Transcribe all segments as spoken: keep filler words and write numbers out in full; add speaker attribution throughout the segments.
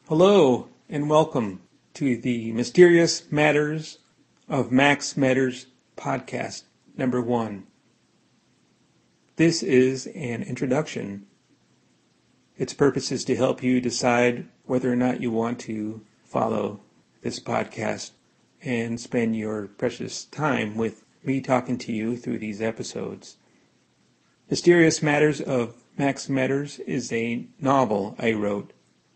Speaker 1: Hello and welcome to the Mysterious Matters of Max Matters podcast number one. This is an introduction. Its purpose is to help you decide whether or not you want to follow this podcast and spend your precious time with me talking to you through these episodes. Mysterious Matters of Max Matters is a novel I wrote.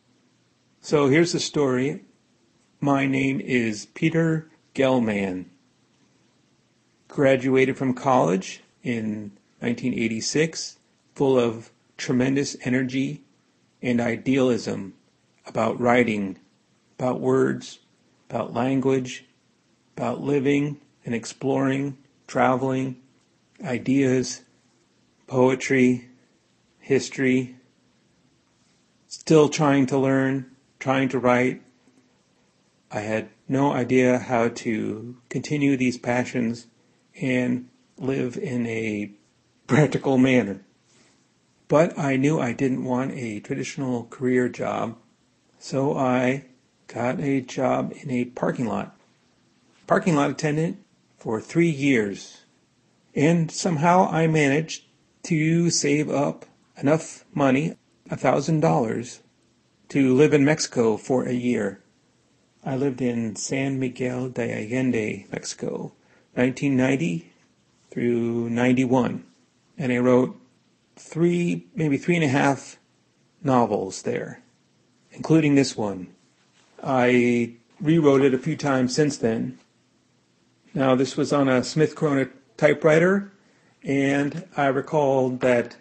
Speaker 1: So here's the story. My name is Peter Gellman. Graduated from college in nineteen eighty-six, full of tremendous energy and idealism about writing, about words, about language, about living and exploring, traveling, ideas, poetry, history, still trying to learn, trying to write. I had no idea how to continue these passions and live in a practical manner. But I knew I didn't want a traditional career job, so I got a job in a parking lot. Parking lot attendant for three years. And somehow I managed to save up enough money, a thousand dollars, to live in Mexico for a year. I lived in San Miguel de Allende, Mexico, nineteen ninety through ninety-one. And I wrote three, maybe three and a half novels there, including this one. I rewrote it a few times since then. Now, this was on a Smith Corona typewriter, and I recalled that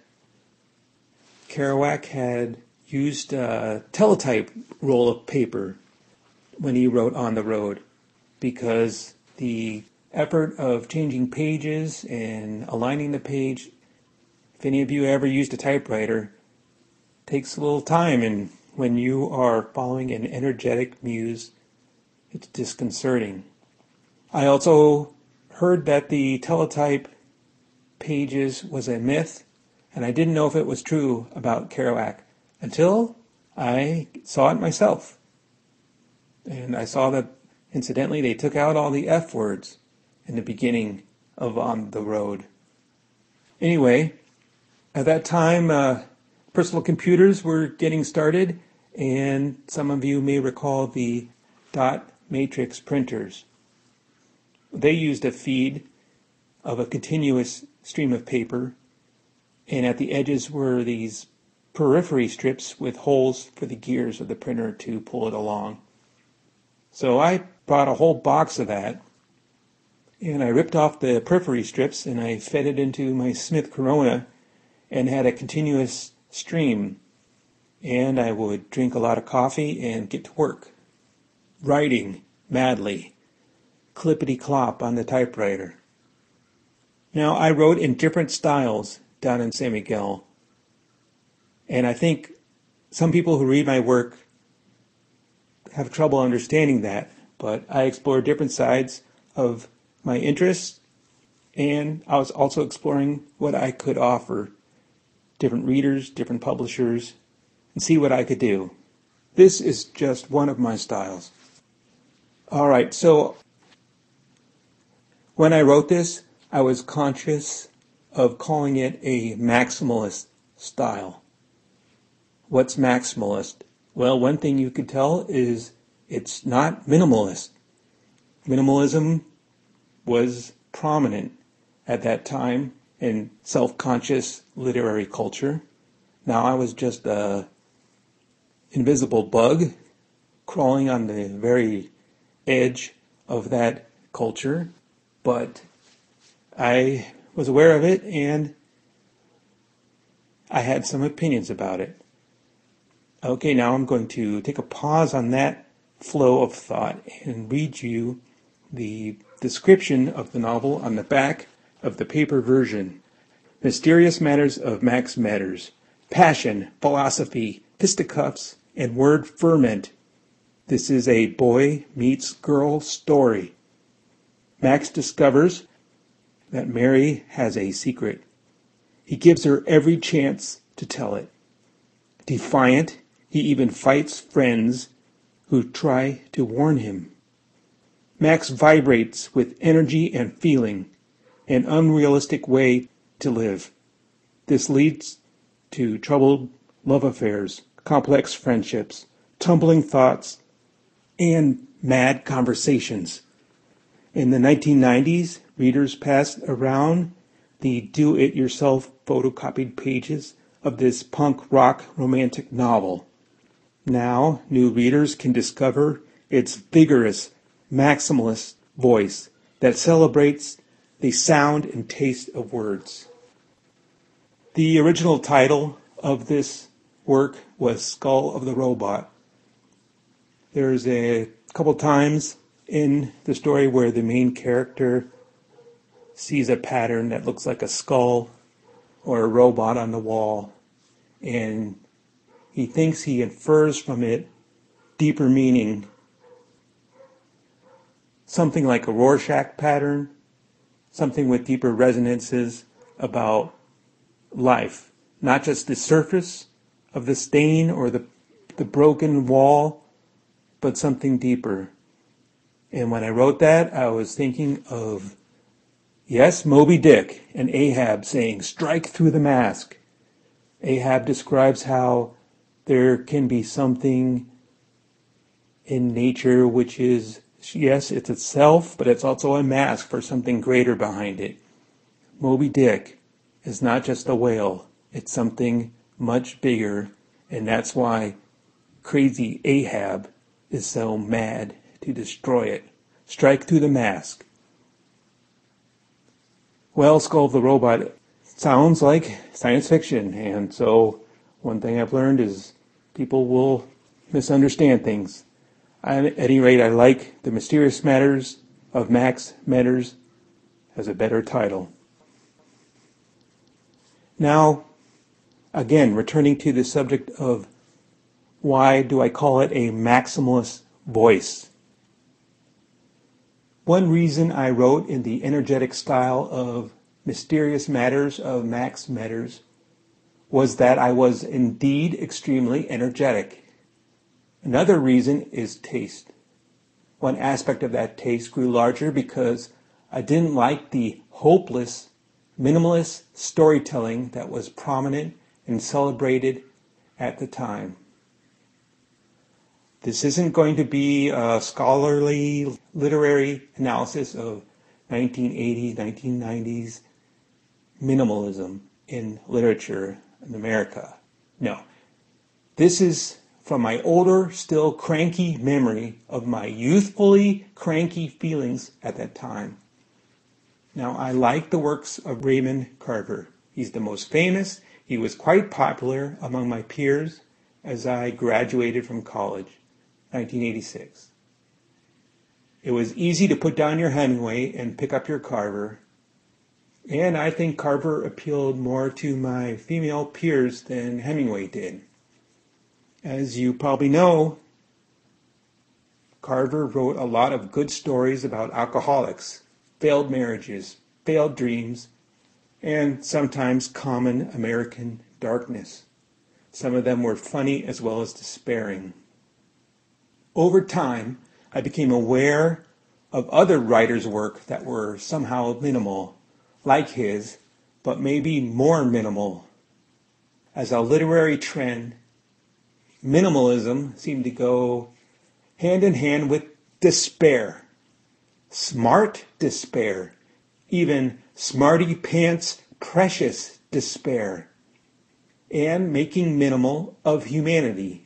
Speaker 1: Kerouac had used a teletype roll of paper when he wrote On the Road, because the effort of changing pages and aligning the page, if any of you ever used a typewriter, takes a little time, and when you are following an energetic muse, it's disconcerting. I also heard that the teletype pages was a myth, and I didn't know if it was true about Kerouac until I saw it myself. And I saw that, incidentally, they took out all the F words in the beginning of On the Road. Anyway, at that time, uh, personal computers were getting started, and some of you may recall the dot matrix printers. They used a feed of a continuous stream of paper, and at the edges were these periphery strips with holes for the gears of the printer to pull it along. So I bought a whole box of that, and I ripped off the periphery strips and I fed it into my Smith Corona and had a continuous stream. And I would drink a lot of coffee and get to work, writing madly, clippity-clop on the typewriter. Now, I wrote in different styles down in San Miguel. And I think some people who read my work have trouble understanding that, but I explore different sides of my interests, and I was also exploring what I could offer different readers, different publishers, and see what I could do. This is just one of my styles. All right, so when I wrote this, I was conscious of calling it a maximalist style. What's maximalist? Well, one thing you could tell is it's not minimalist. Minimalism was prominent at that time in self-conscious literary culture. Now I was just a invisible bug crawling on the very edge of that culture, but I was aware of it and I had some opinions about it. Okay, now I'm going to take a pause on that flow of thought and read you the description of the novel on the back of the paper version. Mysterious Matters of Max Matters. Passion, philosophy, fisticuffs, and word ferment. This is a boy meets girl story. Max discovers that Mary has a secret. He gives her every chance to tell it. Defiant, he even fights friends who try to warn him. Max vibrates with energy and feeling, an unrealistic way to live. This leads to troubled love affairs, complex friendships, tumbling thoughts, and mad conversations. In the nineteen nineties, readers passed around the do-it-yourself photocopied pages of this punk rock romantic novel. Now, new readers can discover its vigorous, maximalist voice that celebrates the sound and taste of words. The original title of this work was Skull of the Robot. There's a couple times in the story where the main character sees a pattern that looks like a skull or a robot on the wall, and he thinks he infers from it deeper meaning, something like a Rorschach pattern, something with deeper resonances about life, not just the surface of the stain or the the broken wall, but something deeper. And when I wrote that, I was thinking of, yes, Moby Dick and Ahab saying, "Strike through the mask." Ahab describes how there can be something in nature which is, yes, it's itself, but it's also a mask for something greater behind it. Moby Dick is not just a whale, it's something much bigger, and that's why crazy Ahab is so mad to destroy it. Strike through the mask. Well, Skull of the Robot sounds like science fiction, and so one thing I've learned is people will misunderstand things. I, at any rate, I like The Mysterious Matters of Max Meadors as a better title. Now, again, returning to the subject of why do I call it a maximalist voice? One reason I wrote in the energetic style of Mysterious Matters of Max Meadors was that I was indeed extremely energetic. Another reason is taste. One aspect of that taste grew larger because I didn't like the hopeless, minimalist storytelling that was prominent and celebrated at the time. This isn't going to be a scholarly literary analysis of nineteen eighties, nineteen nineties minimalism in literature in America. No. This is from my older, still cranky memory of my youthfully cranky feelings at that time. Now, I like the works of Raymond Carver. He's the most famous. He was quite popular among my peers as I graduated from college, nineteen eighty-six. It was easy to put down your Hemingway and pick up your Carver, and I think Carver appealed more to my female peers than Hemingway did. As you probably know, Carver wrote a lot of good stories about alcoholics, failed marriages, failed dreams, and sometimes common American darkness. Some of them were funny as well as despairing. Over time, I became aware of other writers' work that were somehow minimal, like his, but maybe more minimal. As a literary trend, minimalism seemed to go hand in hand with despair. Smart despair. Even smarty pants precious despair. And making minimal of humanity.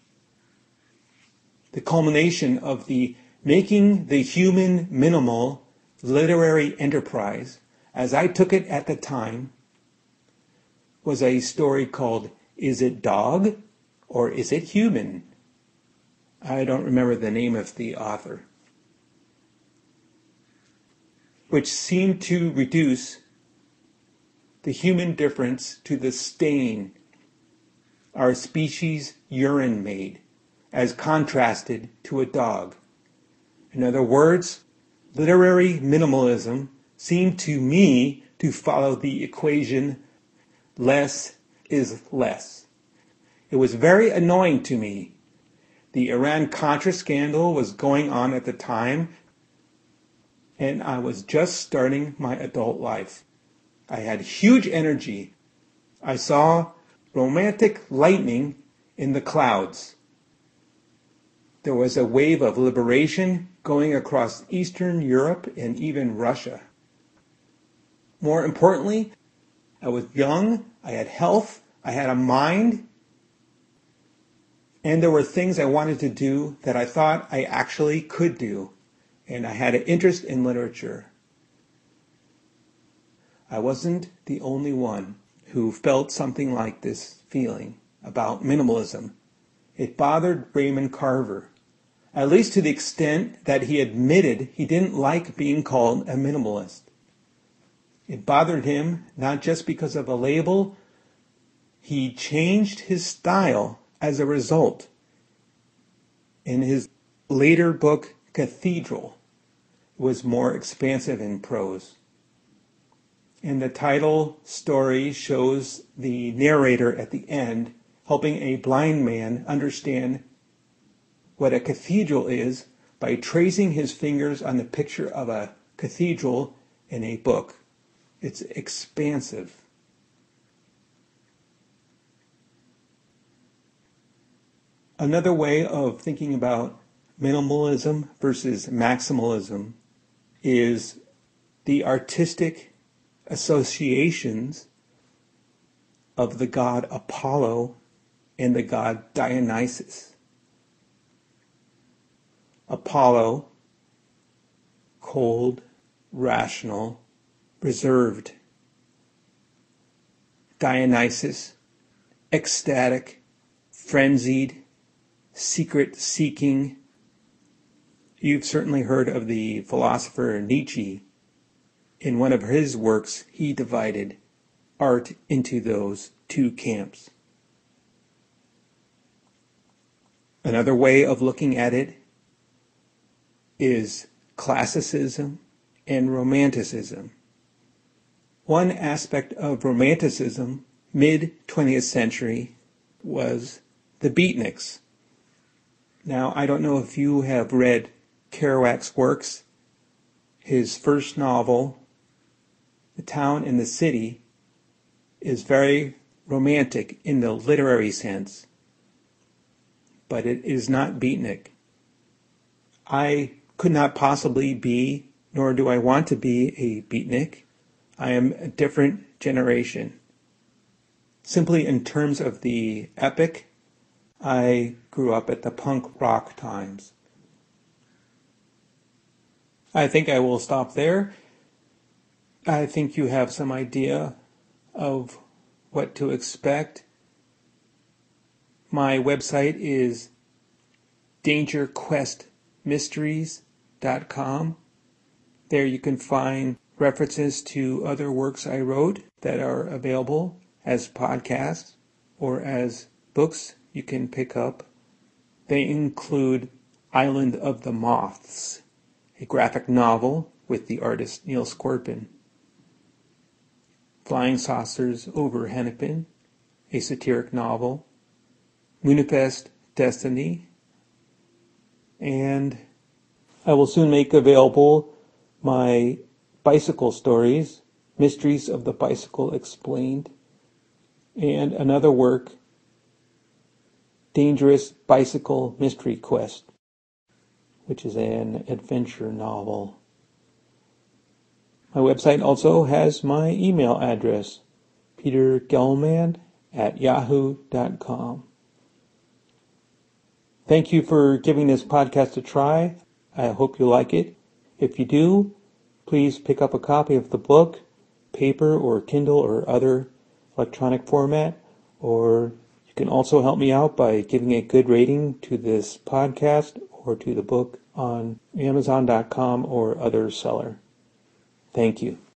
Speaker 1: The culmination of the making the human minimal literary enterprise, as I took it at the time, was a story called Is It Dog or Is It Human? I don't remember the name of the author. Which seemed to reduce the human difference to the stain our species' urine made, as contrasted to a dog. In other words, literary minimalism seemed to me to follow the equation less is less. It was very annoying to me The Iran-Contra scandal was going on at the time, and I was just starting my adult life. I had huge energy. I saw romantic lightning in the clouds. There was a wave of liberation going across Eastern Europe and even Russia. More importantly, I was young, I had health, I had a mind, and there were things I wanted to do that I thought I actually could do, and I had an interest in literature. I wasn't the only one who felt something like this feeling about minimalism. It bothered Raymond Carver, at least to the extent that he admitted he didn't like being called a minimalist. It bothered him not just because of a label. He changed his style as a result. In his later book, Cathedral, it was more expansive in prose. And the title story shows the narrator at the end helping a blind man understand what a cathedral is by tracing his fingers on the picture of a cathedral in a book. It's expansive. Another way of thinking about minimalism versus maximalism is the artistic associations of the god Apollo and the god Dionysus. Apollo, cold, rational, reserved. Dionysus, ecstatic, frenzied, secret-seeking. You've certainly heard of the philosopher Nietzsche. In one of his works, he divided art into those two camps. Another way of looking at it is classicism and romanticism. One aspect of romanticism, mid-twentieth century, was the beatniks. Now, I don't know if you have read Kerouac's works. His first novel, The Town and the City, is very romantic in the literary sense, but it is not beatnik. I could not possibly be, nor do I want to be, a beatnik. I am a different generation. Simply in terms of the epic, I grew up at the punk rock times. I think I will stop there. I think you have some idea of what to expect. My website is danger quest mysteries dot com. There you can find references to other works I wrote that are available as podcasts or as books you can pick up. They include Island of the Moths, a graphic novel with the artist Neil Scorpin. Flying Saucers over Hennepin, a satiric novel. Moonifest Destiny. And I will soon make available my bicycle stories, Mysteries of the Bicycle Explained, and another work, Dangerous Bicycle Mystery Quest, which is an adventure novel. My website also has my email address, peter gelman at yahoo dot com. Thank you for giving this podcast a try. I hope you like it. If you do, please pick up a copy of the book, paper or Kindle or other electronic format, or you can also help me out by giving a good rating to this podcast or to the book on amazon dot com or other seller. Thank you.